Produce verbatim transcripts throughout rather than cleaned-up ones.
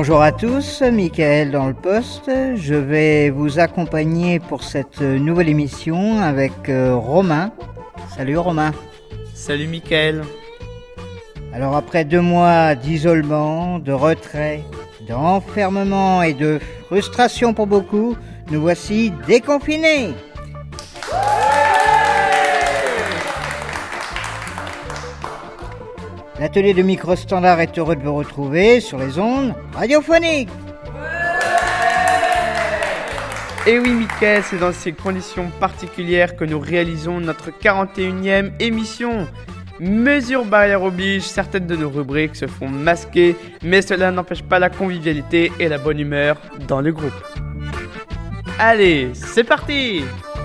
Bonjour à tous, Michael dans le poste. Je vais vous accompagner pour cette nouvelle émission avec euh, Romain. Salut Romain. Salut Michael. Alors après deux mois d'isolement, de retrait, d'enfermement et de frustration pour beaucoup, nous voici déconfinés. L'atelier de micro-standard est heureux de vous retrouver sur les ondes radiophoniques. Et oui Michael, c'est dans ces conditions particulières que nous réalisons notre quarante et unième émission. Mesures barrières oblige, certaines de nos rubriques se font masquer, mais cela n'empêche pas la convivialité et la bonne humeur dans le groupe. Allez, c'est parti!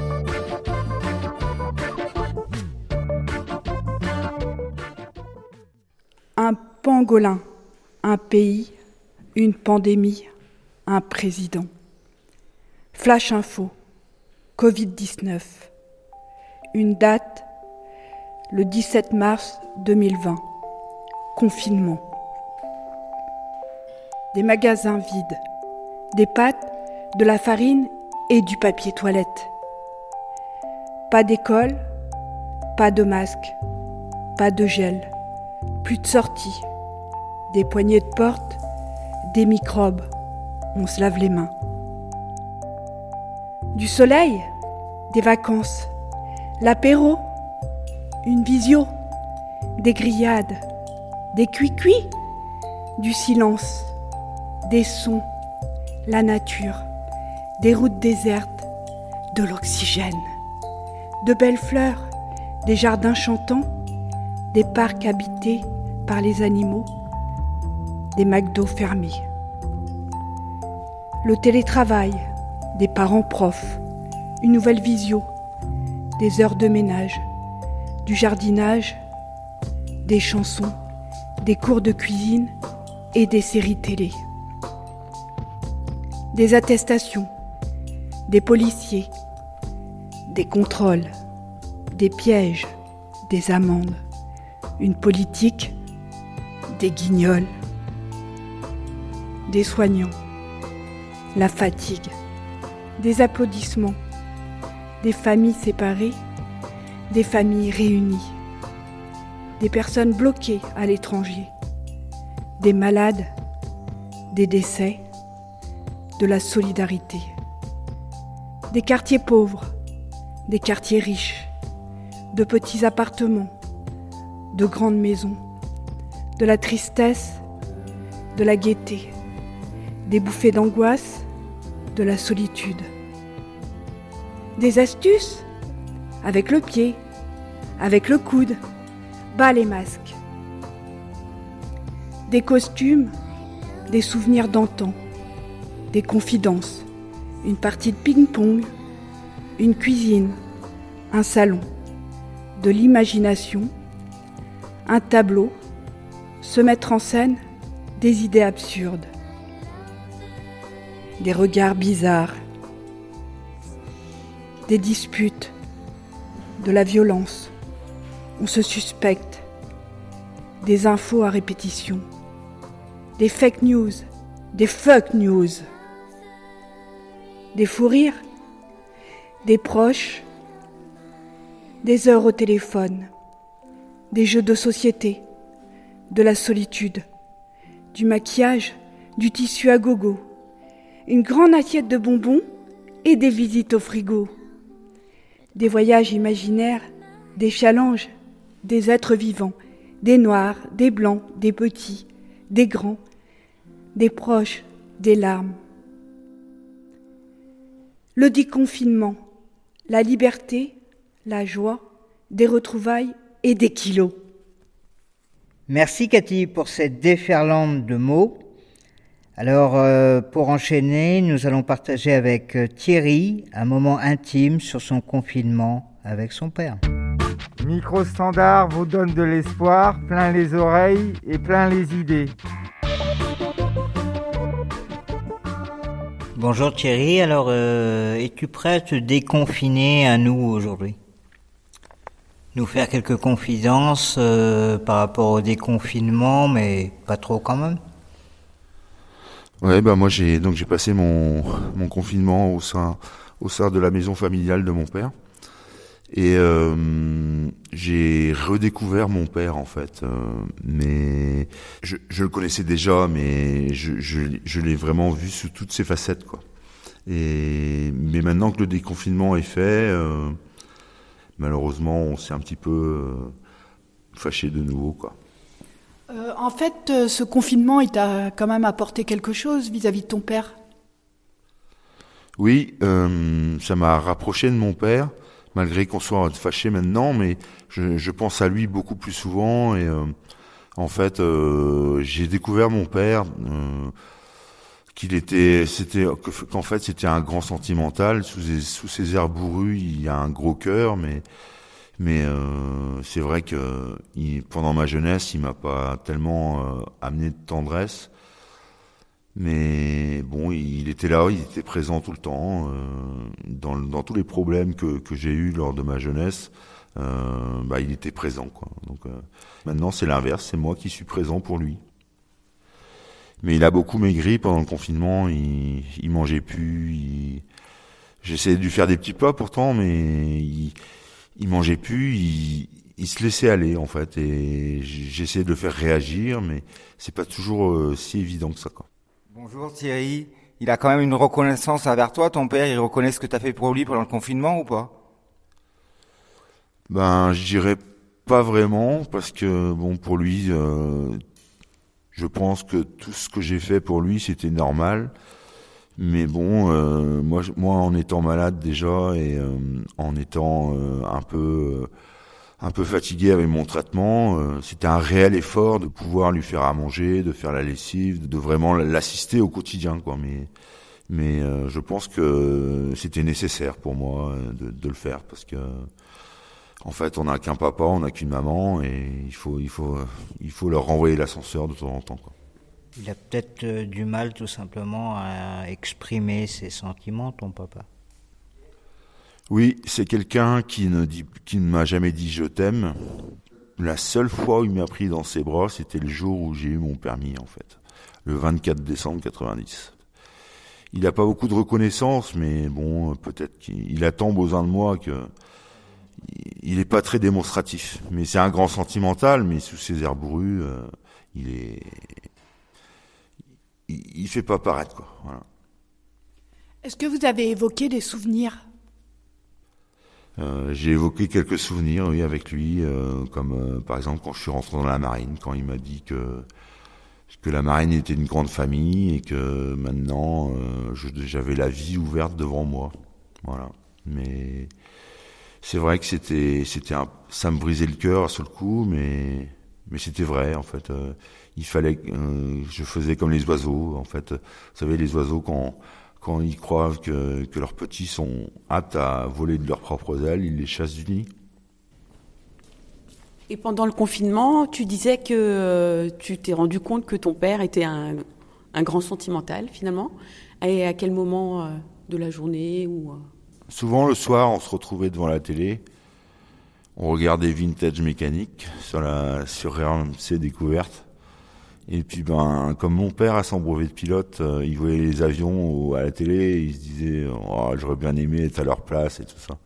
Un pangolin, un pays, une pandémie, un président. Flash info, covid dix-neuf. Une date, le dix-sept mars deux mille vingt. Confinement. Des magasins vides. Des pâtes, de la farine et du papier toilette. Pas d'école, pas de masque, pas de gel. Plus de sortie, des poignées de porte, des microbes, on se lave les mains. Du soleil, des vacances, l'apéro, une visio, des grillades, des cuits-cuits, du silence, des sons, la nature, des routes désertes, de l'oxygène, de belles fleurs, des jardins chantants, des parcs habités par les animaux, des McDo fermés. Le télétravail, des parents profs, une nouvelle visio, des heures de ménage, du jardinage, des chansons, des cours de cuisine et des séries télé. Des attestations, des policiers, des contrôles, des pièges, des amendes. Une politique, des guignols, des soignants, la fatigue, des applaudissements, des familles séparées, des familles réunies, des personnes bloquées à l'étranger, des malades, des décès, de la solidarité, des quartiers pauvres, des quartiers riches, de petits appartements, de grandes maisons, de la tristesse, de la gaieté, des bouffées d'angoisse, de la solitude. Des astuces, avec le pied, avec le coude, bas les masques. Des costumes, des souvenirs d'antan, des confidences, une partie de ping-pong, une cuisine, un salon, de l'imagination, un tableau, se mettre en scène des idées absurdes, des regards bizarres, des disputes, de la violence, on se suspecte, des infos à répétition, des fake news, des fuck news, des fous rires, des proches, des heures au téléphone, des jeux de société, de la solitude, du maquillage, du tissu à gogo, une grande assiette de bonbons et des visites au frigo, des voyages imaginaires, des challenges, des êtres vivants, des noirs, des blancs, des petits, des grands, des proches, des larmes. Le déconfinement, la liberté, la joie, des retrouvailles et des kilos. Merci Cathy pour cette déferlante de mots. Alors euh, pour enchaîner, nous allons partager avec Thierry un moment intime sur son confinement avec son père. Micro-standard vous donne de l'espoir, plein les oreilles et plein les idées. Bonjour Thierry, alors euh, es-tu prêt à te déconfiner à nous aujourd'hui ? Nous faire quelques confidences euh, par rapport au déconfinement, mais pas trop quand même ? Ouais, bah moi j'ai donc j'ai passé mon mon confinement au sein au sein de la maison familiale de mon père. Et euh, j'ai redécouvert mon père en fait, euh, mais je, je le connaissais déjà, mais je, je, je l'ai vraiment vu sous toutes ses facettes quoi. Et mais maintenant que le déconfinement est fait, euh, malheureusement on s'est un petit peu euh, fâché de nouveau quoi. Euh, en fait, euh, ce confinement, il t'a quand même apporté quelque chose vis-à-vis de ton père. Oui, euh, ça m'a rapproché de mon père. Malgré qu'on soit fâché maintenant, mais je, je pense à lui beaucoup plus souvent et euh, en fait euh, j'ai découvert mon père euh, qu'il était c'était qu'en fait c'était un grand sentimental sous ses, sous ses airs bourrus il y a un gros cœur mais mais euh, c'est vrai que il, pendant ma jeunesse il m'a pas tellement euh, amené de tendresse. Mais bon, il était là, il était présent tout le temps, euh, dans, dans tous les problèmes que, que j'ai eus lors de ma jeunesse, euh, bah, il était présent, quoi. Donc euh, maintenant c'est l'inverse, c'est moi qui suis présent pour lui. Mais il a beaucoup maigri pendant le confinement, il, il mangeait plus, il... j'essayais de lui faire des petits plats pourtant, mais il, il mangeait plus, il, il se laissait aller en fait, et j'essayais de le faire réagir, mais c'est pas toujours euh, si évident que ça, quoi. Bonjour Thierry, il a quand même une reconnaissance envers toi, ton père, il reconnaît ce que tu as fait pour lui pendant le confinement ou pas? Ben, je dirais pas vraiment, parce que bon, pour lui, euh, je pense que tout ce que j'ai fait pour lui, c'était normal. Mais bon, euh, moi, moi, en étant malade déjà et euh, en étant euh, un peu, euh, un peu fatigué avec mon traitement, euh, c'était un réel effort de pouvoir lui faire à manger, de faire la lessive, de vraiment l'assister au quotidien, quoi. Mais, mais euh, je pense que c'était nécessaire pour moi de, de le faire parce que, en fait, on n'a qu'un papa, on n'a qu'une maman, et il faut, il faut, il faut leur renvoyer l'ascenseur de temps en temps, quoi. Il a peut-être euh, du mal tout simplement à exprimer ses sentiments, ton papa. Oui, c'est quelqu'un qui ne dit, qui ne m'a jamais dit je t'aime. La seule fois où il m'a pris dans ses bras, c'était le jour où j'ai eu mon permis, en fait. Le vingt-quatre décembre quatre-vingt-dix. Il n'a pas beaucoup de reconnaissance, mais bon, peut-être qu'il a tant besoin de moi que, il est pas très démonstratif. Mais c'est un grand sentimental, mais sous ses airs bourrus, euh, il est, il, il fait pas paraître, quoi. Voilà. Est-ce que vous avez évoqué des souvenirs ? Euh, j'ai évoqué quelques souvenirs, oui, avec lui, euh, comme euh, par exemple quand je suis rentré dans la marine, quand il m'a dit que que la marine était une grande famille et que maintenant euh, je, j'avais la vie ouverte devant moi. Voilà. Mais c'est vrai que c'était c'était un, ça me brisait le cœur sur le coup, mais mais c'était vrai en fait. Euh, il fallait, euh, je faisais comme les oiseaux en fait. Vous savez, les oiseaux quand Quand ils croient que, que leurs petits sont aptes à voler de leurs propres ailes, ils les chassent du nid. Et pendant le confinement, tu disais que euh, tu t'es rendu compte que ton père était un, un grand sentimental, finalement. Et à quel moment euh, de la journée ou, euh... Souvent, le soir, on se retrouvait devant la télé. On regardait Vintage Mécanique sur, la, sur R M C Découverte. Et puis, ben, comme mon père a son brevet de pilote, euh, il voyait les avions au, à la télé, et il se disait oh, j'aurais bien aimé être à leur place et tout ça.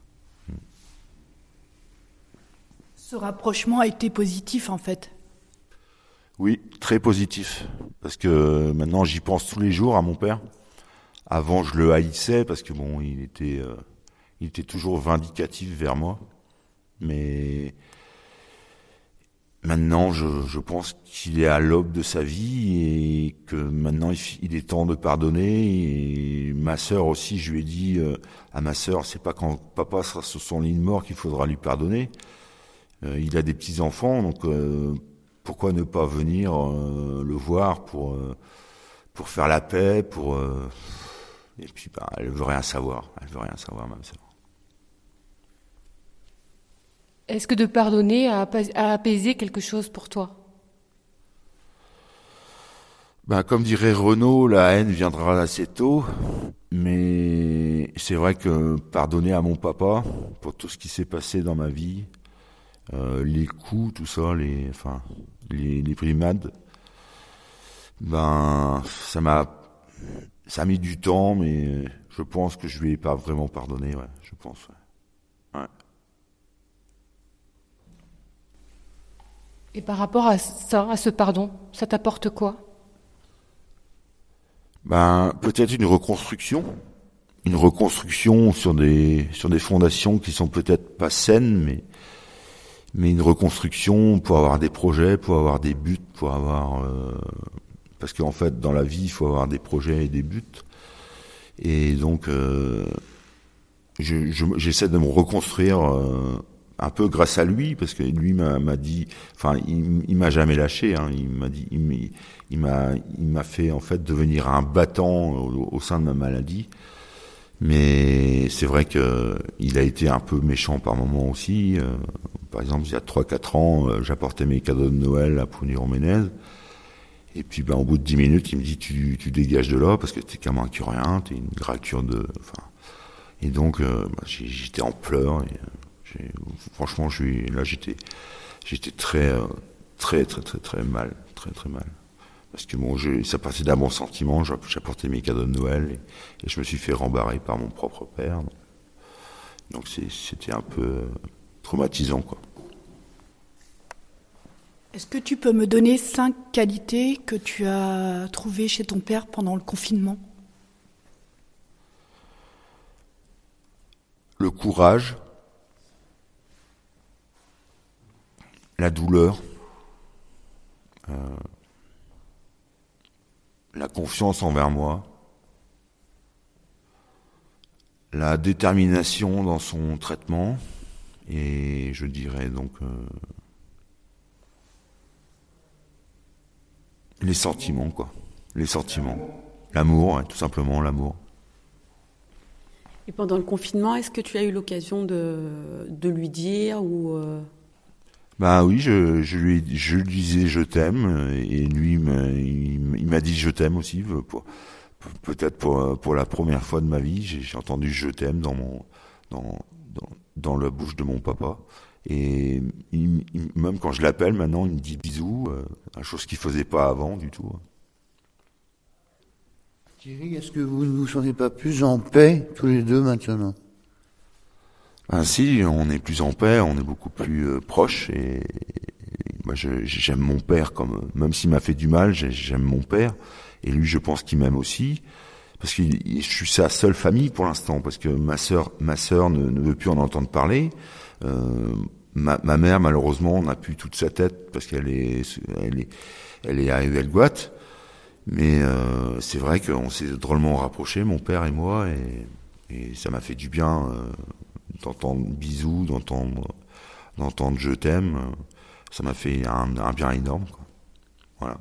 Ce rapprochement a été positif, en fait. Oui, très positif. Parce que maintenant, j'y pense tous les jours à mon père. Avant, je le haïssais parce que bon, il était, euh, il était toujours vindicatif vers moi. Mais maintenant, je, je pense qu'il est à l'aube de sa vie et que maintenant, il est temps de pardonner. Et ma sœur aussi, je lui ai dit euh, à ma sœur, c'est pas quand papa sera sur son lit de mort qu'il faudra lui pardonner. Euh, il a des petits-enfants, donc euh, pourquoi ne pas venir euh, le voir pour, euh, pour faire la paix, pour... Euh, et puis, bah, elle veut rien savoir. Elle veut rien savoir, ma sœur. Est-ce que de pardonner a apaisé quelque chose pour toi ? Ben, comme dirait Renaud, la haine viendra assez tôt, mais c'est vrai que pardonner à mon papa pour tout ce qui s'est passé dans ma vie, euh, les coups, tout ça, les, enfin, les, les brimades, ben, ça m'a, ça a mis du temps, mais je pense que je lui ai pas vraiment pardonné, ouais, je pense. Ouais. Ouais. Et par rapport à ça, à ce pardon, ça t'apporte quoi? Ben, peut-être une reconstruction. Une reconstruction sur des, sur des fondations qui sont peut-être pas saines, mais, mais une reconstruction pour avoir des projets, pour avoir des buts, pour avoir, euh, parce qu'en fait, dans la vie, il faut avoir des projets et des buts. Et donc, euh, je, je, j'essaie de me reconstruire, euh, un peu grâce à lui, parce que lui m'a, m'a dit, enfin, il, il m'a jamais lâché, hein, il m'a dit, il, il m'a, il m'a fait, en fait, devenir un battant au, au sein de ma maladie. Mais c'est vrai que il a été un peu méchant par moments aussi. Euh, par exemple, il y a trois quatre ans, euh, j'apportais mes cadeaux de Noël à Pougny-Roménez. Et puis, ben, au bout de dix minutes, il me dit, tu, tu dégages de là, parce que t'es qu'un incurien, t'es une gracure de, enfin. Et donc, euh, ben, j'étais en pleurs, et, j'ai, franchement, je suis, là, j'étais, j'étais très, euh, très, très, très, très mal, très, très mal. Parce que bon, je, ça passait d'un bon sentiment, j'apportais mes cadeaux de Noël et, et je me suis fait rembarrer par mon propre père. Donc c'est, c'était un peu traumatisant, quoi. Est-ce que tu peux me donner cinq qualités que tu as trouvées chez ton père pendant le confinement? Le courage, la douleur, euh, la confiance envers moi, la détermination dans son traitement, et je dirais donc euh, les sentiments, quoi. Les sentiments. L'amour, hein, tout simplement l'amour. Et pendant le confinement, est-ce que tu as eu l'occasion de, de lui dire ou euh... Bah oui, je, je lui je lui disais je t'aime, et lui il, il m'a dit je t'aime aussi, pour, peut-être pour pour la première fois de ma vie, j'ai, j'ai entendu je t'aime dans mon dans dans dans la bouche de mon papa. Et il, il, même quand je l'appelle maintenant, il me dit bisous, euh, chose qu'il faisait pas avant du tout. Thierry, est-ce que vous ne vous sentez pas plus en paix tous les deux maintenant? Ah si, on est plus en paix, on est beaucoup plus euh, proches, et, et moi je, j'aime mon père, comme même s'il m'a fait du mal, j'aime mon père, et lui je pense qu'il m'aime aussi, parce que je suis sa seule famille pour l'instant, parce que ma sœur ma sœur ne, ne veut plus en entendre parler, euh, ma, ma mère malheureusement n'a plus toute sa tête parce qu'elle est elle est elle est à Huelgoat, mais euh, c'est vrai qu'on s'est drôlement rapprochés, mon père et moi, et, et ça m'a fait du bien. Euh, d'entendre bisous, d'entendre, d'entendre je t'aime, ça m'a fait un, un bien énorme, quoi. Voilà.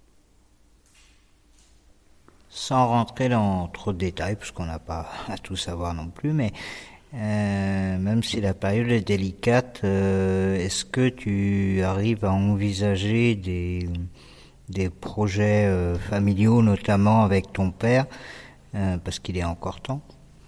Sans rentrer dans trop de détails, parce qu'on n'a pas à tout savoir non plus, mais euh, même si la période est délicate, euh, est-ce que tu arrives à envisager des, des projets euh, familiaux, notamment avec ton père, euh, parce qu'il est encore temps?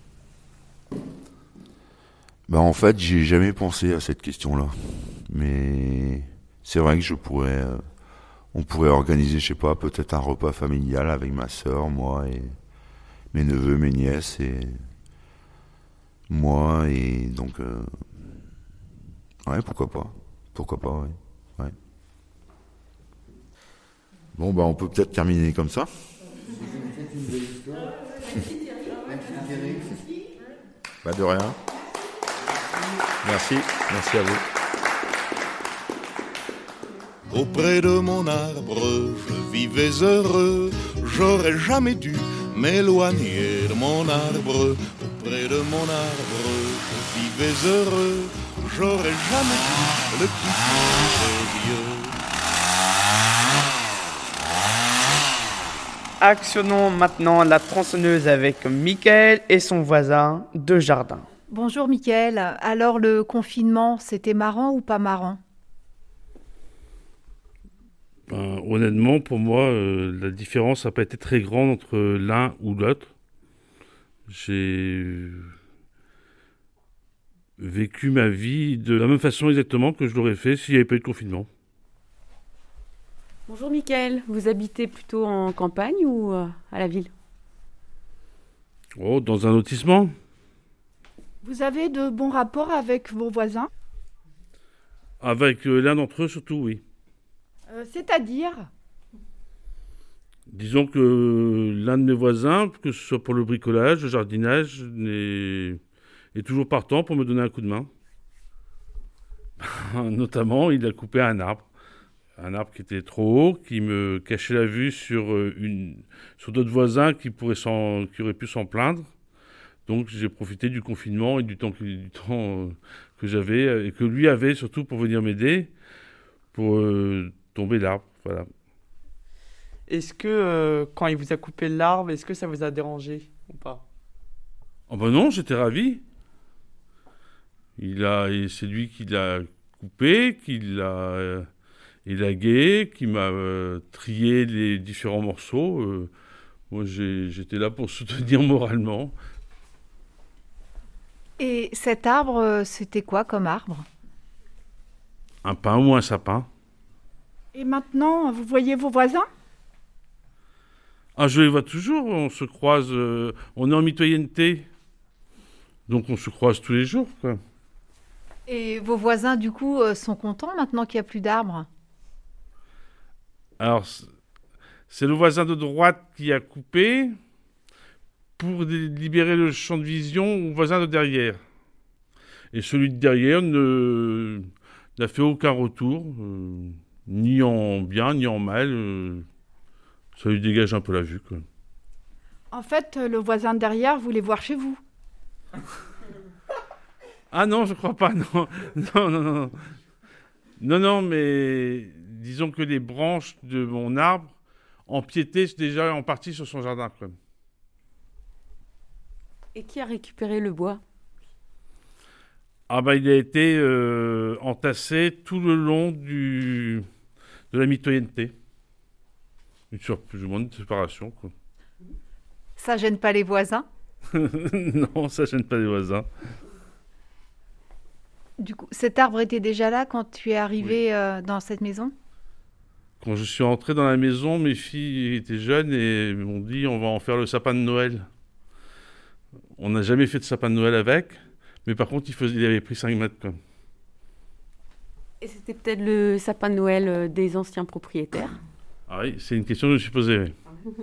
Ben en fait, j'ai jamais pensé à cette question-là, mais c'est vrai que je pourrais, euh, on pourrait organiser, je sais pas, peut-être un repas familial avec ma sœur, moi et mes neveux, mes nièces et moi, et donc euh, ouais, pourquoi pas, pourquoi pas, ouais, ouais. Bon ben on peut peut-être terminer comme ça. Pas de rien. Merci, merci à vous. Auprès de mon arbre, je vivais heureux. J'aurais jamais dû m'éloigner de mon arbre. Auprès de mon arbre, je vivais heureux. J'aurais jamais dû le quitter des yeux. Actionnons maintenant la tronçonneuse avec Mickaël et son voisin de jardin. Bonjour Mickaël, alors le confinement, c'était marrant ou pas marrant? Ben, honnêtement, pour moi, euh, la différence n'a pas été très grande entre l'un ou l'autre. J'ai vécu ma vie de la même façon exactement que je l'aurais fait s'il n'y avait pas eu de confinement. Bonjour Mickaël, vous habitez plutôt en campagne ou euh, à la ville? Oh, dans un lotissement. Vous avez de bons rapports avec vos voisins? Avec euh, l'un d'entre eux surtout, oui. Euh, C'est-à-dire? Disons que l'un de mes voisins, que ce soit pour le bricolage, le jardinage, est, est toujours partant pour me donner un coup de main. Notamment, il a coupé un arbre. Un arbre qui était trop haut, qui me cachait la vue sur, euh, une, sur d'autres voisins qui, pourraient s'en, qui auraient pu s'en plaindre. Donc j'ai profité du confinement et du temps, que, du temps euh, que j'avais, et que lui avait surtout pour venir m'aider, pour euh, tomber l'arbre. Voilà. Est-ce que, euh, quand il vous a coupé l'arbre, est-ce que ça vous a dérangé ou pas? Oh ben non, j'étais ravi. Il a, et c'est lui qui l'a coupé, qui l'a euh, élagué, qui m'a euh, trié les différents morceaux. Euh, moi, j'ai, j'étais là pour soutenir moralement. Et cet arbre, c'était quoi comme arbre? Un pin ou un sapin. Et maintenant, vous voyez vos voisins? Ah, je les vois toujours, on se croise, euh, on est en mitoyenneté. Donc on se croise tous les jours, quoi. Et vos voisins, du coup, euh, sont contents maintenant qu'il n'y a plus d'arbres? Alors, c'est le voisin de droite qui a coupé pour libérer le champ de vision au voisin de derrière. Et celui de derrière ne, n'a fait aucun retour, euh, ni en bien, ni en mal. Euh, ça lui dégage un peu la vue, quoi. En fait, le voisin de derrière voulait voir chez vous. Ah non, je crois pas, non. Non, non, non. Non, non, mais disons que les branches de mon arbre empiétaient déjà en partie sur son jardin, quoi. Et qui a récupéré le bois? Ah bah il a été euh, entassé tout le long du, de la mitoyenneté. Une sorte plus ou moins de séparation, quoi. Ça gêne pas les voisins? Non, ça gêne pas les voisins. Du coup, cet arbre était déjà là quand tu es arrivé Oui. euh, dans cette maison? Quand je suis entré dans la maison, mes filles étaient jeunes et m'ont dit on va en faire le sapin de Noël. On n'a jamais fait de sapin de Noël avec, mais par contre il, faisait, il avait pris cinq mètres, quoi. Et c'était peut-être le sapin de Noël euh, des anciens propriétaires? Ah oui, c'est une question que je me suis posée. Oui.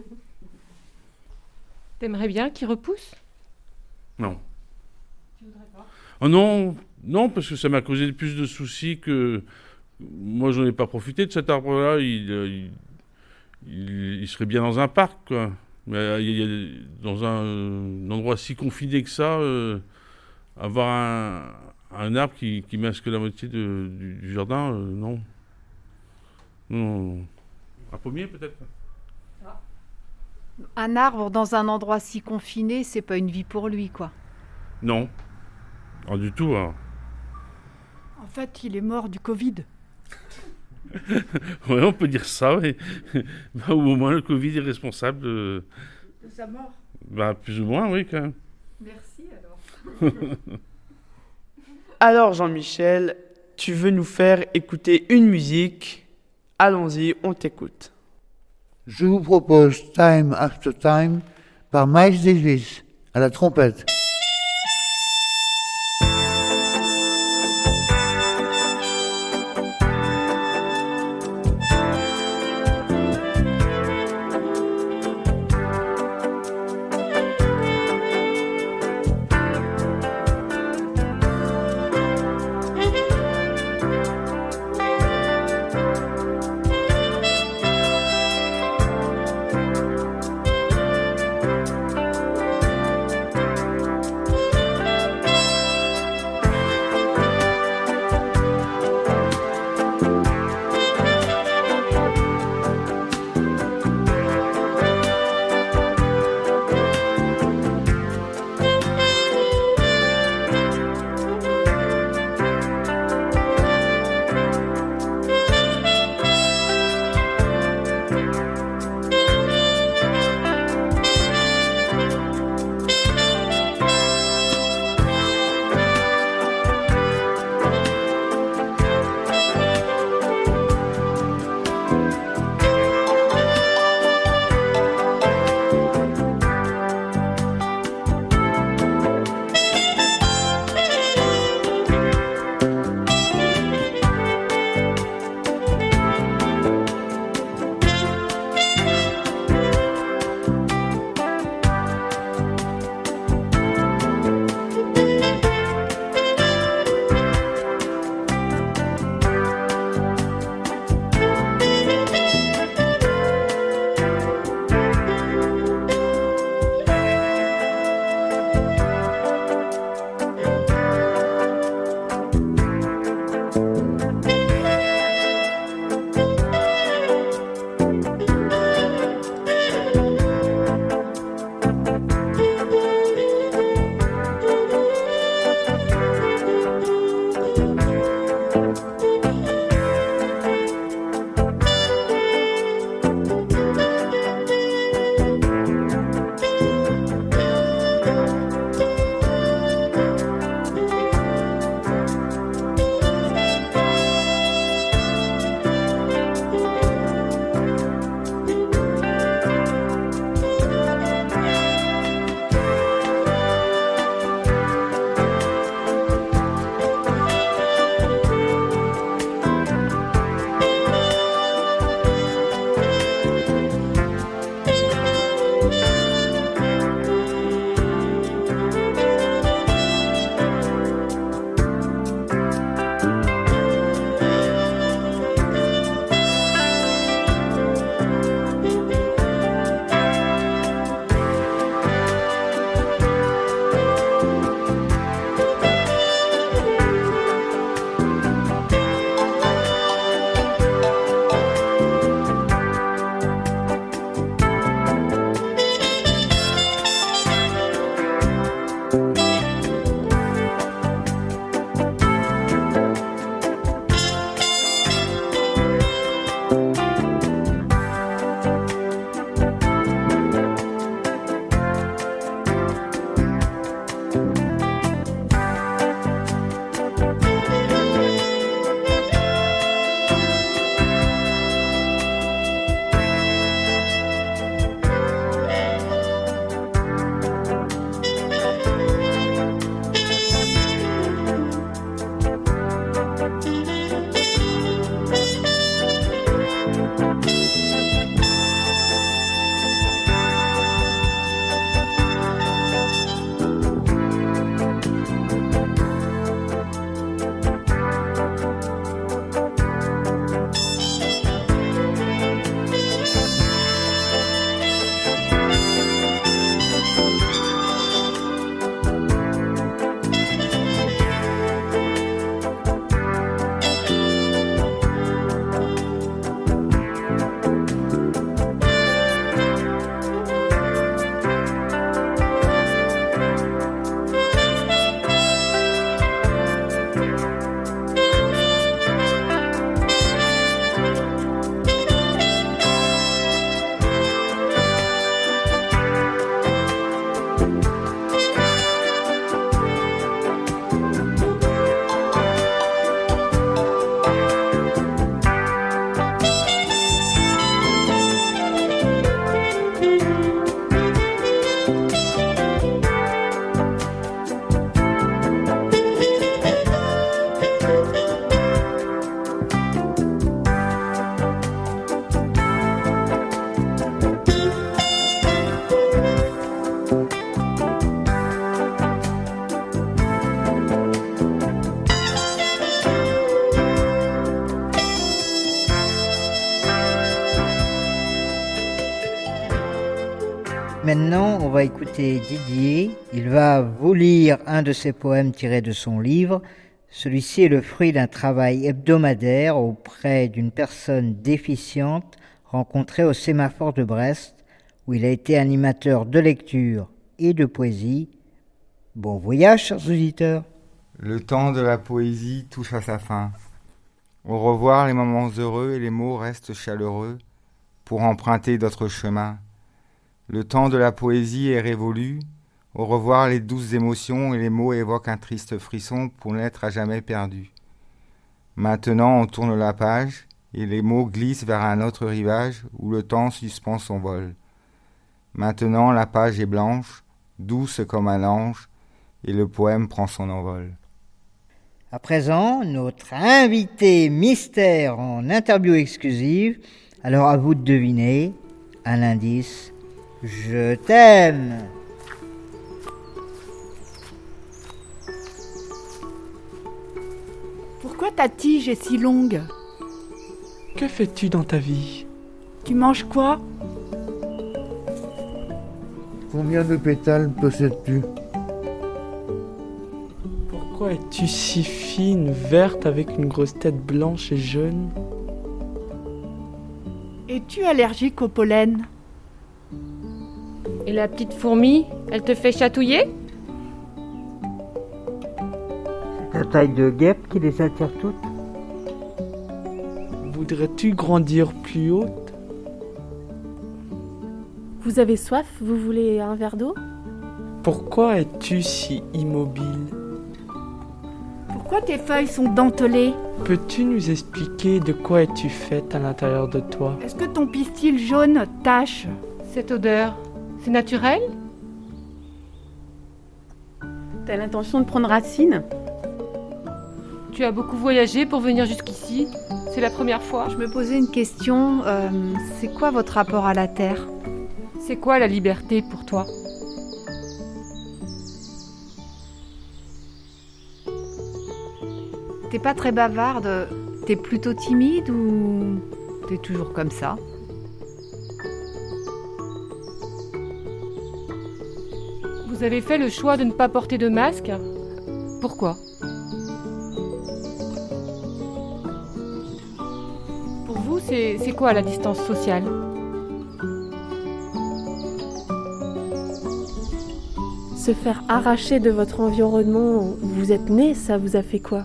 T'aimerais bien qu'il repousse? Non. Tu voudrais pas? Oh non, non, parce que ça m'a causé plus de soucis que... Moi, j'en ai pas profité de cet arbre-là. Il, il, il, il serait bien dans un parc, quoi. Mais il y a, dans un, un endroit si confiné que ça, euh, avoir un, un arbre qui, qui masque la moitié de, du, du jardin, euh, non. Non, non. Un pommier, peut-être? Un arbre dans un endroit si confiné, c'est pas une vie pour lui, quoi. Non. Pas du tout, hein. En fait, il est mort du Covid. Oui, on peut dire ça, oui. Bah, ou au moins le Covid est responsable de... De sa mort. Bah, plus ou moins, oui, quand même. Merci, alors. Alors Jean-Michel, tu veux nous faire écouter une musique? Allons-y, on t'écoute. Je vous propose Time After Time par Miles Davis à la trompette. Maintenant, on va écouter Didier. Il va vous lire un de ses poèmes tirés de son livre. Celui-ci est le fruit d'un travail hebdomadaire auprès d'une personne déficiente rencontrée au sémaphore de Brest, où il a été animateur de lecture et de poésie. Bon voyage, chers auditeurs. Le temps de la poésie touche à sa fin. Au revoir les moments heureux et les mots restent chaleureux pour emprunter d'autres chemins. Le temps de la poésie est révolu. Au revoir les douces émotions et les mots évoquent un triste frisson pour n'être à jamais perdu. Maintenant on tourne la page et les mots glissent vers un autre rivage où le temps suspend son vol. Maintenant la page est blanche, douce comme un ange, et le poème prend son envol. À présent, notre invité mystère en interview exclusive. Alors à vous de deviner, un indice. Je t'aime. Pourquoi ta tige est si longue ? Que fais-tu dans ta vie ? Tu manges quoi ? Combien de pétales possèdes-tu ? Pourquoi es-tu si fine, verte, avec une grosse tête blanche et jaune ? Es-tu allergique au pollen ? Et la petite fourmi, elle te fait chatouiller ? Ta taille de guêpe qui les attire toutes? Voudrais-tu grandir plus haute? Vous avez soif? Vous voulez un verre d'eau? Pourquoi es-tu si immobile? Pourquoi tes feuilles sont dentelées? Peux-tu nous expliquer de quoi es-tu faite à l'intérieur de toi? Est-ce que ton pistil jaune tache? Cette odeur, c'est naturel? T'as l'intention de prendre racine? Tu as beaucoup voyagé pour venir jusqu'ici. C'est la première fois. Je me posais une question. Euh, c'est quoi votre rapport à la Terre? C'est quoi la liberté pour toi? T'es pas très bavarde. T'es plutôt timide ou t'es toujours comme ça? Vous avez fait le choix de ne pas porter de masque. Pourquoi? Pour vous, c'est, c'est quoi la distance sociale? Se faire arracher de votre environnement où vous êtes né, ça vous a fait quoi?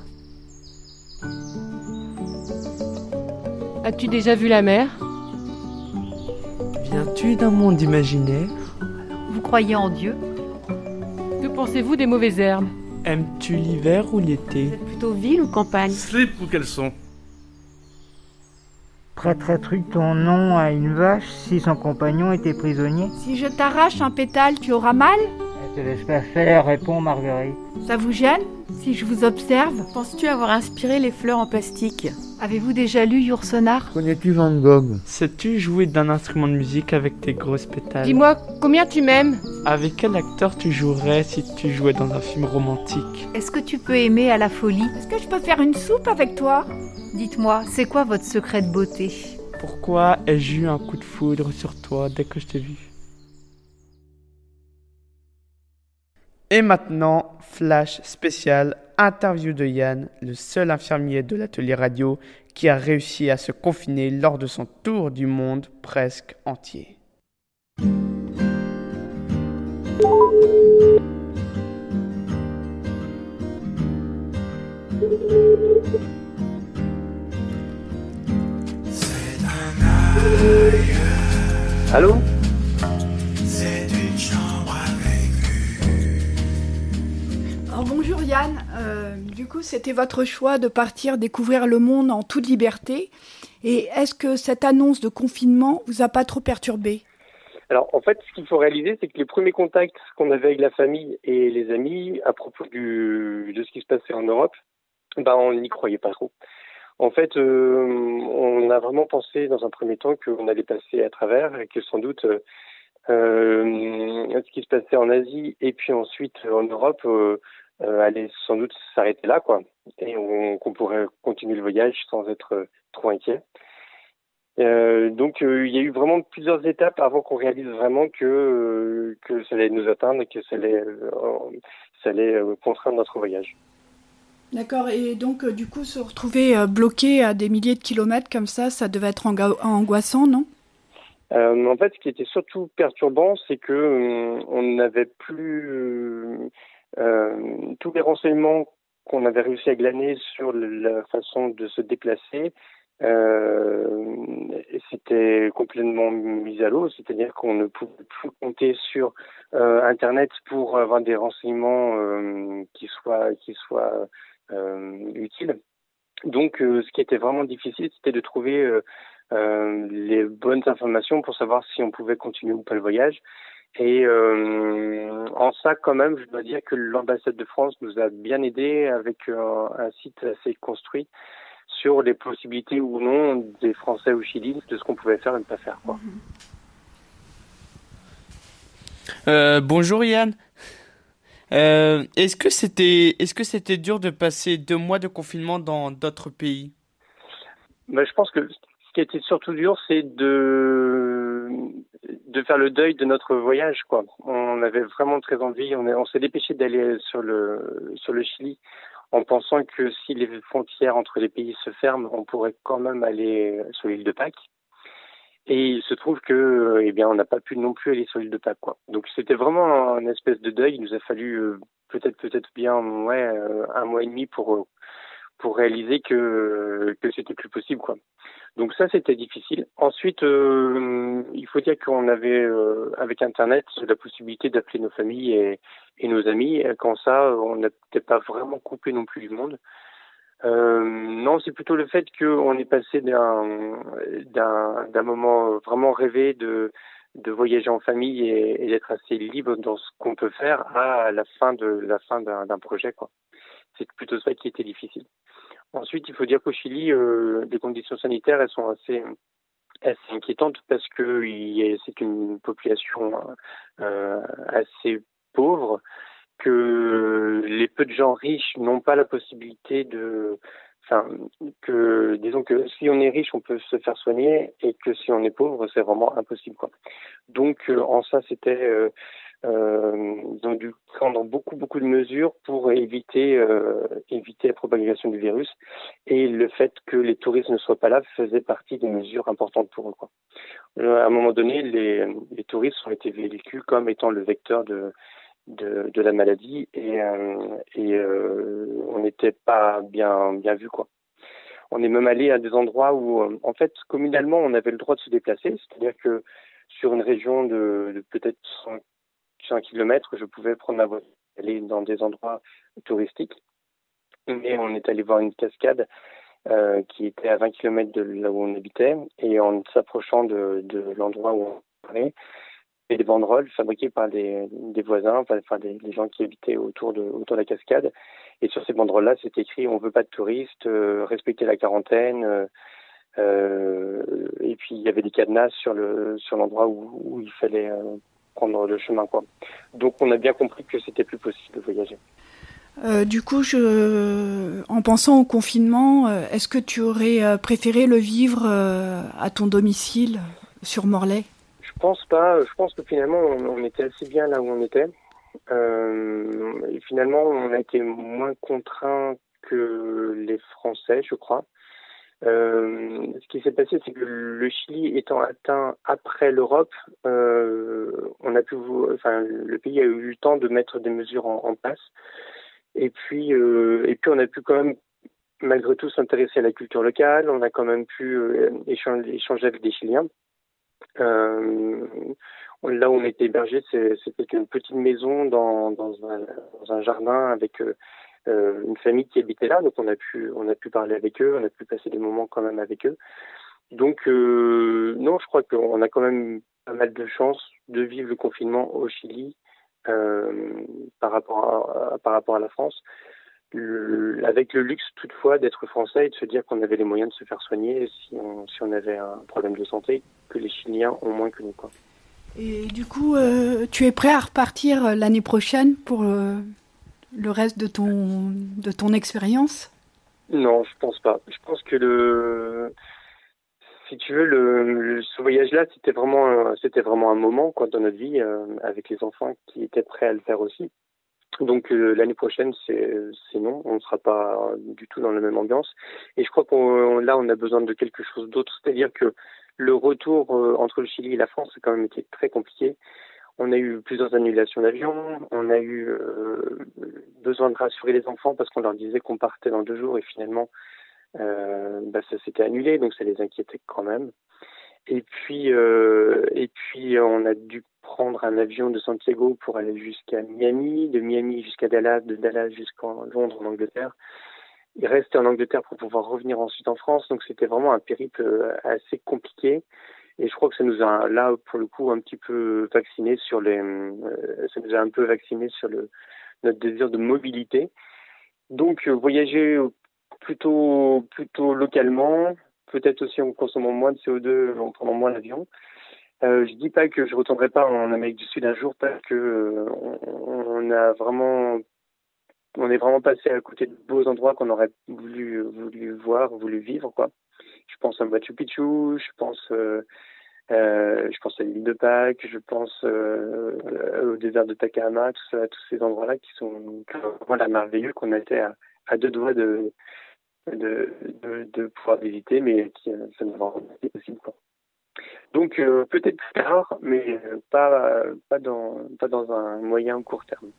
As-tu déjà vu la mer? Viens-tu d'un monde imaginaire? Vous croyez en Dieu? Que pensez-vous des mauvaises herbes? Aimes-tu l'hiver ou l'été? Vous êtes plutôt ville ou campagne? Slip ou caleçon? Prêterais-tu ton nom à une vache si son compagnon était prisonnier? Si je t'arrache un pétale, tu auras mal? Ne te laisse pas faire, répond Marguerite. Ça vous gêne si je vous observe? Penses-tu avoir inspiré les fleurs en plastique? Avez-vous déjà lu Yourcenar? Connais-tu Van Gogh? Sais-tu jouer d'un instrument de musique avec tes grosses pétales? Dis-moi, combien tu m'aimes? Avec quel acteur tu jouerais si tu jouais dans un film romantique? Est-ce que tu peux aimer à la folie? Est-ce que je peux faire une soupe avec toi? Dites-moi, c'est quoi votre secret de beauté? Pourquoi ai-je eu un coup de foudre sur toi dès que je t'ai vu? Et maintenant, flash spécial, interview de Yann, le seul infirmier de l'atelier radio qui a réussi à se confiner lors de son tour du monde presque entier. Allô? C'est une chambre avec vue. Alors bonjour Yann, euh, du coup c'était votre choix de partir découvrir le monde en toute liberté. Et est-ce que cette annonce de confinement vous a pas trop perturbé? Alors en fait ce qu'il faut réaliser c'est que les premiers contacts qu'on avait avec la famille et les amis à propos du, de ce qui se passait en Europe, ben on n'y croyait pas trop. En fait, euh, on a vraiment pensé dans un premier temps qu'on allait passer à travers et que sans doute euh, ce qui se passait en Asie et puis ensuite en Europe euh, euh, allait sans doute s'arrêter là, quoi, et on, qu'on pourrait continuer le voyage sans être euh, trop inquiet. Euh, donc euh, il y a eu vraiment plusieurs étapes avant qu'on réalise vraiment que euh, que ça allait nous atteindre et que ça allait euh, ça allait euh, contraindre notre voyage. D'accord, et donc euh, du coup se retrouver euh, bloqué à des milliers de kilomètres comme ça, ça devait être anga- angoissant, non? Euh, en fait, ce qui était surtout perturbant, c'est que euh, on n'avait plus euh, euh, tous les renseignements qu'on avait réussi à glaner sur la façon de se déplacer. Euh, c'était complètement mis à l'eau, c'est-à-dire qu'on ne pouvait plus compter sur euh, Internet pour avoir des renseignements euh, qui soient qui soient euh, utiles. Donc, euh, ce qui était vraiment difficile, c'était de trouver euh, euh, les bonnes informations pour savoir si on pouvait continuer ou pas le voyage. Et euh, en ça, quand même, je dois dire que l'ambassade de France nous a bien aidés avec un, un site assez construit sur les possibilités ou non des Français au Chili, de ce qu'on pouvait faire et ne pas faire, quoi. Euh, bonjour Yann. Euh, est-ce que c'était, est-ce que c'était dur de passer deux mois de confinement dans d'autres pays? Ben, je pense que ce qui a été surtout dur, c'est de de faire le deuil de notre voyage, quoi. On avait vraiment très envie, on, est, on s'est dépêché d'aller sur le sur le Chili en pensant que si les frontières entre les pays se ferment, on pourrait quand même aller sur l'île de Pâques. Et il se trouve que, eh bien, on n'a pas pu non plus aller sur l'île de Pâques, quoi. Donc c'était vraiment un espèce de deuil. Il nous a fallu peut-être peut-être bien ouais euh, un mois et demi pour pour réaliser que que c'était plus possible quoi. Donc ça c'était difficile. Ensuite euh, il faut dire qu'on avait euh, avec internet la possibilité d'appeler nos familles et, et nos amis. Et quand ça on n'était pas vraiment coupé non plus du monde. Euh, non, c'est plutôt le fait qu'on est passé d'un, d'un, d'un moment vraiment rêvé de, de voyager en famille et, et d'être assez libre dans ce qu'on peut faire à la fin de la fin d'un, d'un projet, quoi. C'est plutôt ça qui était difficile. Ensuite, il faut dire qu'au Chili, euh, les conditions sanitaires, elles sont assez, assez inquiétantes parce que il y a, c'est une population euh, assez pauvre, que les peu de gens riches n'ont pas la possibilité de, enfin, que disons que si on est riche, on peut se faire soigner et que si on est pauvre, c'est vraiment impossible, quoi. Donc euh, en ça, c'était, euh, euh, ils ont dû prendre beaucoup beaucoup de mesures pour éviter euh, éviter la propagation du virus, et le fait que les touristes ne soient pas là faisait partie des mesures importantes pour eux, quoi. Euh, à un moment donné, les, les touristes ont été véhiculés comme étant le vecteur de De, de la maladie et, euh, et euh, on n'était pas bien bien vu, quoi. On est même allé à des endroits où euh, en fait communalement on avait le droit de se déplacer, c'est-à-dire que sur une région de, de peut-être cent kilomètres, je pouvais prendre ma voiture, aller dans des endroits touristiques, mais on est allé voir une cascade euh, qui était à vingt kilomètres de là où on habitait, et en s'approchant de, de l'endroit où on allait, et des banderoles fabriquées par des, des voisins, enfin des, des gens qui habitaient autour de, autour de la cascade. Et sur ces banderoles-là, c'est écrit « On veut pas de touristes, euh, respectez la quarantaine euh, ». Euh, et puis il y avait des cadenas sur le sur l'endroit où, où il fallait euh, prendre le chemin, quoi. Donc on a bien compris que c'était plus possible de voyager. Euh, du coup, je, en pensant au confinement, euh, est-ce que tu aurais euh, préféré le vivre euh, à ton domicile sur Morlaix ? Je pense pas. Je pense que finalement, on, on était assez bien là où on était. Euh, et finalement, on a été moins contraints que les Français, je crois. Euh, ce qui s'est passé, c'est que le Chili étant atteint après l'Europe, euh, on a pu, enfin, le pays a eu le temps de mettre des mesures en, en place. Et puis, euh, et puis, on a pu quand même, malgré tout, s'intéresser à la culture locale. On a quand même pu euh, échanger, échanger avec des Chiliens. Euh, là où on était hébergé, c'est, c'était une petite maison dans, dans, un, dans un jardin avec euh, une famille qui habitait là, donc on a pu on a pu parler avec eux, on a pu passer des moments quand même avec eux. Donc euh, non, je crois qu'on a quand même pas mal de chance de vivre le confinement au Chili euh, par rapport à, à par rapport à la France. Le, avec le luxe toutefois d'être français et de se dire qu'on avait les moyens de se faire soigner si on, si on avait un problème de santé, que les Chiliens ont moins que nous, quoi. Et du coup, euh, tu es prêt à repartir l'année prochaine pour euh, le reste de ton, de ton expérience ? Non, je pense pas. Je pense que le, si tu veux, le, le ce voyage-là, c'était vraiment, c'était vraiment un moment, quoi, dans notre vie, euh, avec les enfants qui étaient prêts à le faire aussi. Donc euh, l'année prochaine, c'est, c'est non, on ne sera pas du tout dans la même ambiance. Et je crois qu'on là, on a besoin de quelque chose d'autre, c'est-à-dire que le retour euh, entre le Chili et la France a quand même été très compliqué. On a eu plusieurs annulations d'avions, on a eu euh, besoin de rassurer les enfants parce qu'on leur disait qu'on partait dans deux jours et finalement, euh, bah, ça s'était annulé, donc ça les inquiétait quand même. Et puis, euh, et puis, on a dû prendre un avion de Santiago pour aller jusqu'à Miami, de Miami jusqu'à Dallas, de Dallas jusqu'à Londres, en Angleterre. Il restait en Angleterre pour pouvoir revenir ensuite en France, donc c'était vraiment un périple assez compliqué. Et je crois que ça nous a, là, pour le coup, un petit peu vacciné sur les, euh, ça nous a un peu vacciné sur le, notre désir de mobilité. Donc, euh, voyager plutôt, plutôt localement, peut-être aussi en consommant moins de C O deux, en prenant moins l'avion. Euh, je dis pas que je retournerai pas en Amérique du Sud un jour parce que euh, on, on a vraiment, on est vraiment passé à côté de beaux endroits qu'on aurait voulu, voulu voir, voulu vivre, quoi. Je pense à Machu Picchu, je pense, euh, euh, je pense à l'île de Pâques, je pense euh, au désert de Takahama, tout ça, tous ces endroits-là qui sont voilà merveilleux, qu'on a été à, à deux doigts de de, de de pouvoir visiter, mais qui ça ne va pas être possible, quoi. Donc euh, peut-être plus tard, mais pas pas dans pas dans un moyen ou court terme.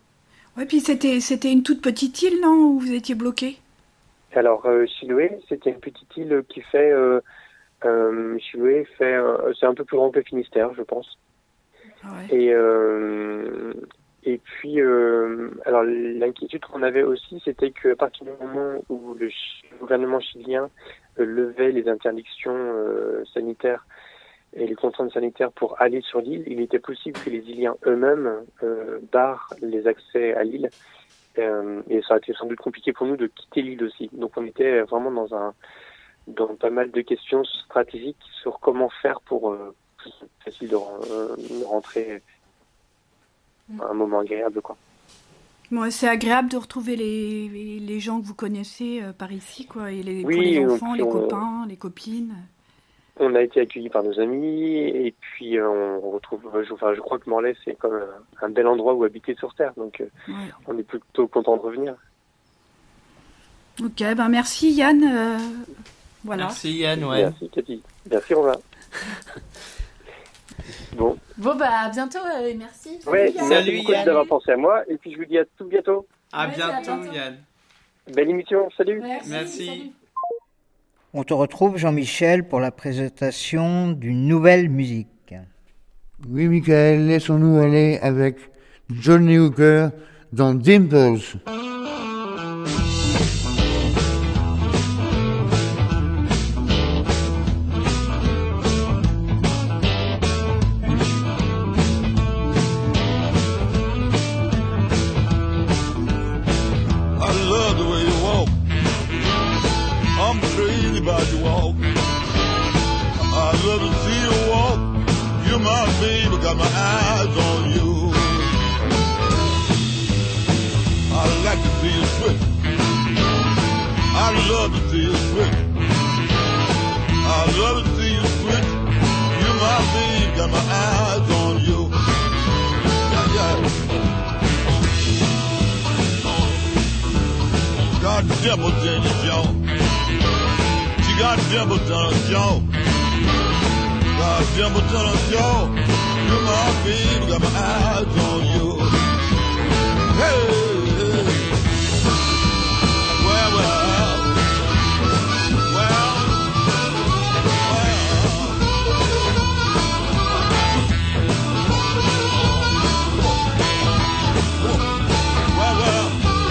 Ouais, puis c'était, c'était une toute petite île, non, où vous étiez bloqué? Alors, euh, Chiloé, c'était une petite île qui fait... Euh, euh, Chiloé fait... Euh, c'est un peu plus grand que le Finistère, je pense. Ah ouais. Et, euh, et puis, euh, alors l'inquiétude qu'on avait aussi, c'était qu'à partir du moment où le, ch- le gouvernement chilien euh, levait les interdictions euh, sanitaires et les contraintes sanitaires pour aller sur l'île, il était possible que les Iliens eux-mêmes euh, barrent les accès à l'île. Euh, et ça a été sans doute compliqué pour nous de quitter l'île aussi. Donc on était vraiment dans un dans pas mal de questions stratégiques sur comment faire pour euh, facile de, euh, de rentrer à un moment agréable, quoi. Bon, c'est agréable de retrouver les, les, les gens que vous connaissez euh, par ici, quoi, et les, Oui, pour les et enfants, puis les on- copains, les copines. On a été accueillis par nos amis et puis euh, on retrouve. Je, enfin, je crois que Morlaix c'est comme un, un bel endroit où habiter sur Terre, donc euh, Ouais. on est plutôt content de revenir. Ok, ben merci Yann. euh, voilà. Merci Yann, ouais. Merci Cathy. Merci Romain. Bon. Bon, bah, à bientôt euh, et merci. Ouais, Yann. merci beaucoup d'avoir pensé à moi et puis je vous dis à tout bientôt. À Ouais, bientôt, à bientôt. Yann. Belle émission, salut. Merci. On te retrouve, Jean-Michel, pour la présentation d'une nouvelle musique. Oui, Michael, laissons-nous aller avec Johnny Hooker dans Dimples. I love the way you walk. I'm crazy about your walk. I love to see you walk. You're my baby, got my eyes on you. I like to see you sweat. I love to see you sweat. I love to see you sweat. You're my baby, got my eyes on you. Yeah, yeah. Got dimples in your jaw. She got dimples on her jaw. Got dimples on her jaw. You're my baby, got my eyes on you. Hey, hey. Well, well, well, well, well,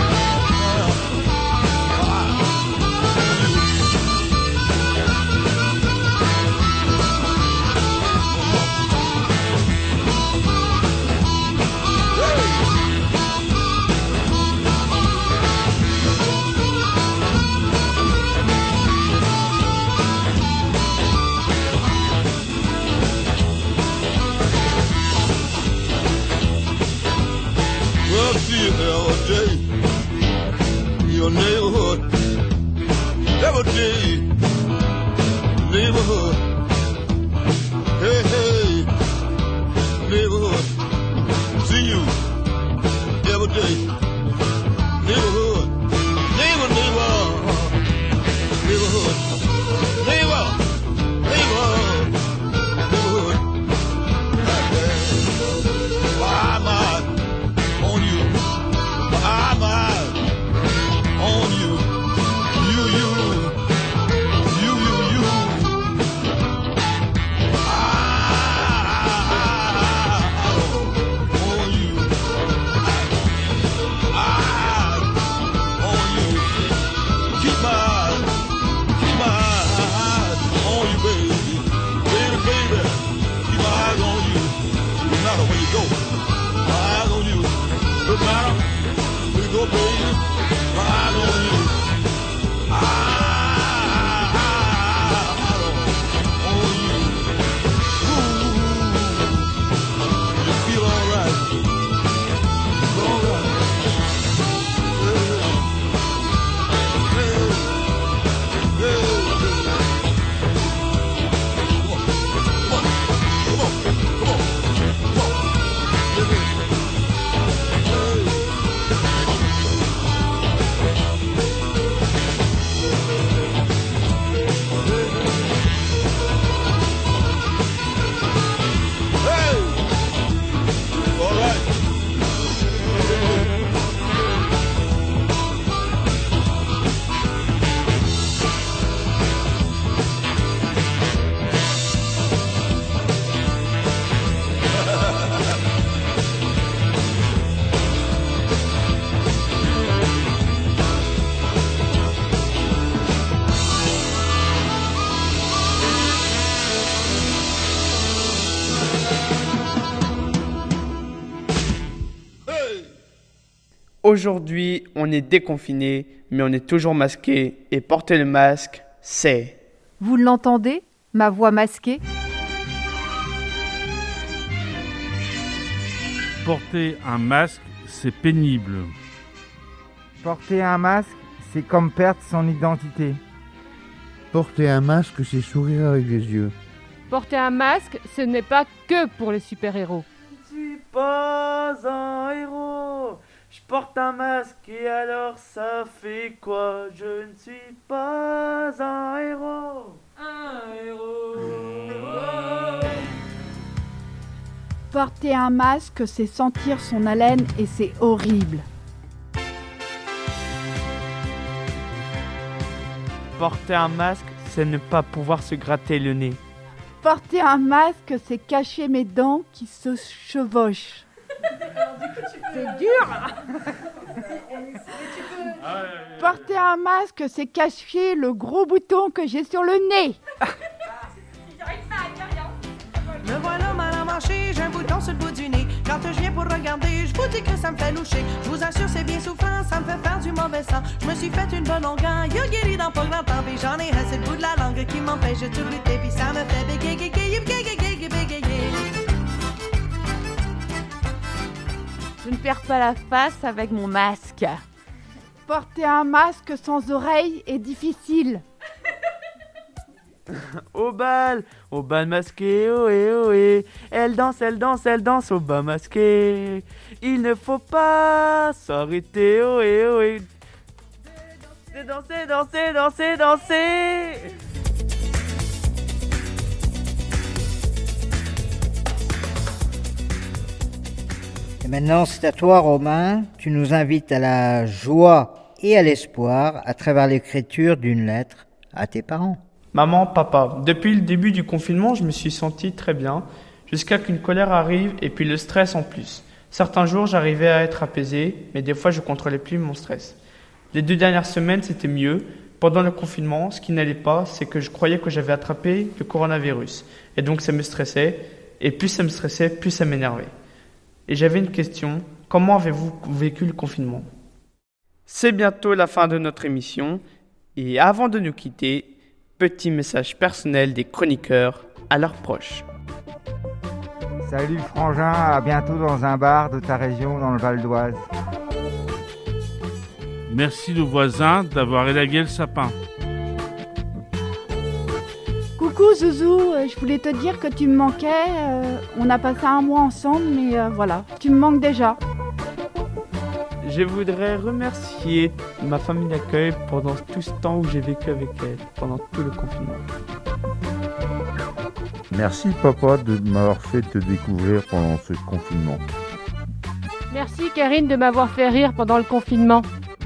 well, see you every day. Your neighborhood, every day. Neighborhood, hey, hey. Neighborhood, see you every day. Neighborhood, neighbor, neighbor. Neighborhood, neighbor, neighbor. Neighborhood, why am I on you? Why am I on you? You, you, you, you, you. On you. I Aujourd'hui, on est déconfiné, mais on est toujours masqué. Et porter le masque, c'est... Vous l'entendez, ma voix masquée? Porter un masque, c'est pénible. Porter un masque, c'est comme perdre son identité. Porter un masque, c'est sourire avec les yeux. Porter un masque, ce n'est pas que pour les super-héros. Je ne suis pas un héros. Je porte un masque et alors ça fait quoi? Je ne suis pas un héros. Un héros. Porter un masque, c'est sentir son haleine et c'est horrible. Porter un masque, c'est ne pas pouvoir se gratter le nez. Porter un masque, c'est cacher mes dents qui se chevauchent. C'est dur. Porter un masque, c'est cacher le gros bouton que j'ai sur le nez. Me voilà mal à marcher, j'ai un bouton sur le bout du nez. Quand je viens pour regarder, je vous dis que ça me fait loucher. Je vous assure, c'est bien souffrant, ça me fait faire du mauvais sang. Je me suis fait une bonne longueur, y'a guéri dans pas grand temps. Puis j'en ai resté le bout de la langue qui m'empêche de tout lutter. Puis ça me fait bégayer, bégayer, bégayer, bégayer. Je ne perds pas la face avec mon masque. Porter un masque sans oreille est difficile. Au bal, au bal masqué, ohé, ohé. Elle danse, elle danse, elle danse au bal masqué. Il ne faut pas s'arrêter, ohé, ohé. Danser, danser, danser, danser. Et maintenant, c'est à toi, Romain. Tu nous invites à la joie et à l'espoir à travers l'écriture d'une lettre à tes parents. Maman, papa, depuis le début du confinement, je me suis senti très bien, jusqu'à qu'une colère arrive et puis le stress en plus. Certains jours, j'arrivais à être apaisé, mais des fois, je contrôlais plus mon stress. Les deux dernières semaines, c'était mieux. Pendant le confinement, ce qui n'allait pas, c'est que je croyais que j'avais attrapé le coronavirus. Et donc, ça me stressait. Et plus ça me stressait, plus ça m'énervait. Et j'avais une question. Comment avez-vous vécu le confinement? C'est bientôt la fin de notre émission. Et avant de nous quitter, petit message personnel des chroniqueurs à leurs proches. Salut Frangin, à bientôt dans un bar de ta région dans le Val d'Oise. Merci le voisin d'avoir élagué le sapin. Coucou Zouzou, je voulais te dire que tu me manquais. Euh, on a passé un mois ensemble, mais euh, voilà, tu me manques déjà. Je voudrais remercier ma famille d'accueil pendant tout ce temps où j'ai vécu avec elle, pendant tout le confinement. Merci papa de m'avoir fait te découvrir pendant ce confinement. Merci Karine de m'avoir fait rire pendant le confinement.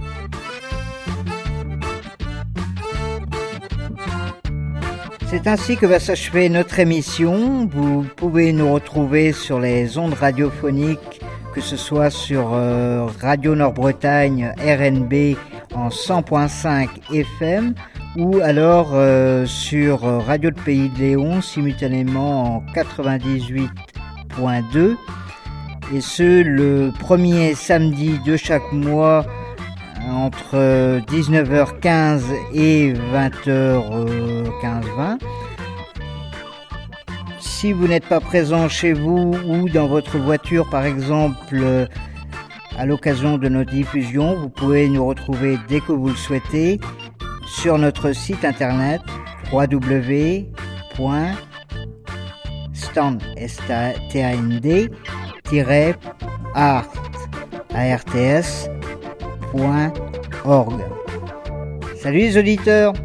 C'est ainsi que va s'achever notre émission. Vous pouvez nous retrouver sur les ondes radiophoniques, que ce soit sur euh, Radio Nord-Bretagne R N B en cent point cinq F M ou alors euh, sur Radio de Pays de Léon simultanément en quatre-vingt-dix-huit point deux, et ce le premier samedi de chaque mois entre dix-neuf heures quinze et vingt heures quinze vingt. Si vous n'êtes pas présent chez vous ou dans votre voiture par exemple à l'occasion de nos diffusions, vous pouvez nous retrouver dès que vous le souhaitez sur notre site internet w w w point stand tiret art point org. Salut les auditeurs!